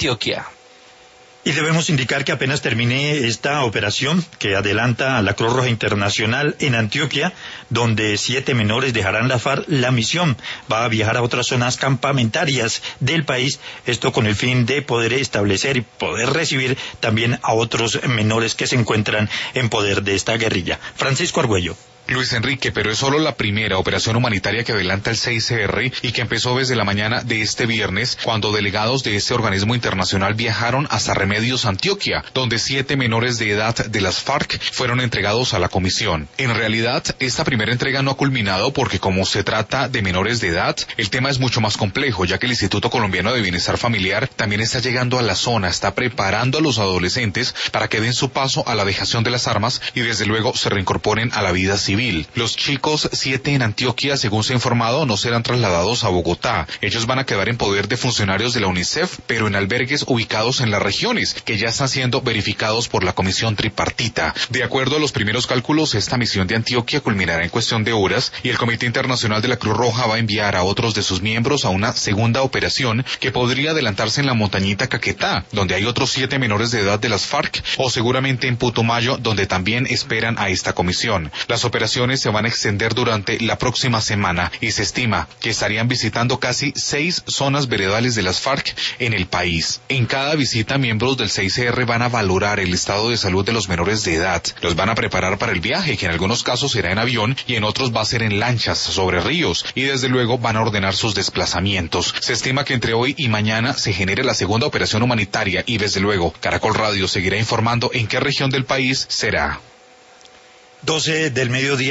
Antioquia. Y debemos indicar que apenas termine esta operación que adelanta a la Cruz Roja Internacional en Antioquia, donde 7 menores dejarán la FARC, la misión va a viajar a otras zonas campamentarias del país, esto con el fin de poder establecer y poder recibir también a otros menores que se encuentran en poder de esta guerrilla. Francisco Argüello. Luis Enrique, pero es solo la primera operación humanitaria que adelanta el 6CR y que empezó desde la mañana de este viernes, cuando delegados de este organismo internacional viajaron hasta Remedios, Antioquia, donde 7 menores de edad de las FARC fueron entregados a la comisión. En realidad, esta primera entrega no ha culminado porque como se trata de menores de edad, el tema es mucho más complejo, ya que el Instituto Colombiano de Bienestar Familiar también está llegando a la zona, está preparando a los adolescentes para que den su paso a la dejación de las armas y desde luego se reincorporen a la vida civil. Los chicos 7 en Antioquia, según se ha informado, no serán trasladados a Bogotá. Ellos van a quedar en poder de funcionarios de la UNICEF, pero en albergues ubicados en las regiones, que ya están siendo verificados por la comisión tripartita. De acuerdo a los primeros cálculos, esta misión de Antioquia culminará en cuestión de horas y el Comité Internacional de la Cruz Roja va a enviar a otros de sus miembros a una segunda operación que podría adelantarse en la montañita Caquetá, donde hay otros 7 menores de edad de las FARC, o seguramente en Putumayo, donde también esperan a esta comisión. Las operaciones se van a extender durante la próxima semana y se estima que estarían visitando casi 6 zonas veredales de las FARC en el país. En cada visita, miembros del 6CR van a valorar el estado de salud de los menores de edad. Los van a preparar para el viaje, que en algunos casos será en avión y en otros va a ser en lanchas sobre ríos, y desde luego van a ordenar sus desplazamientos. Se estima que entre hoy y mañana se genere la segunda operación humanitaria y desde luego Caracol Radio seguirá informando en qué región del país será. 12 del mediodía.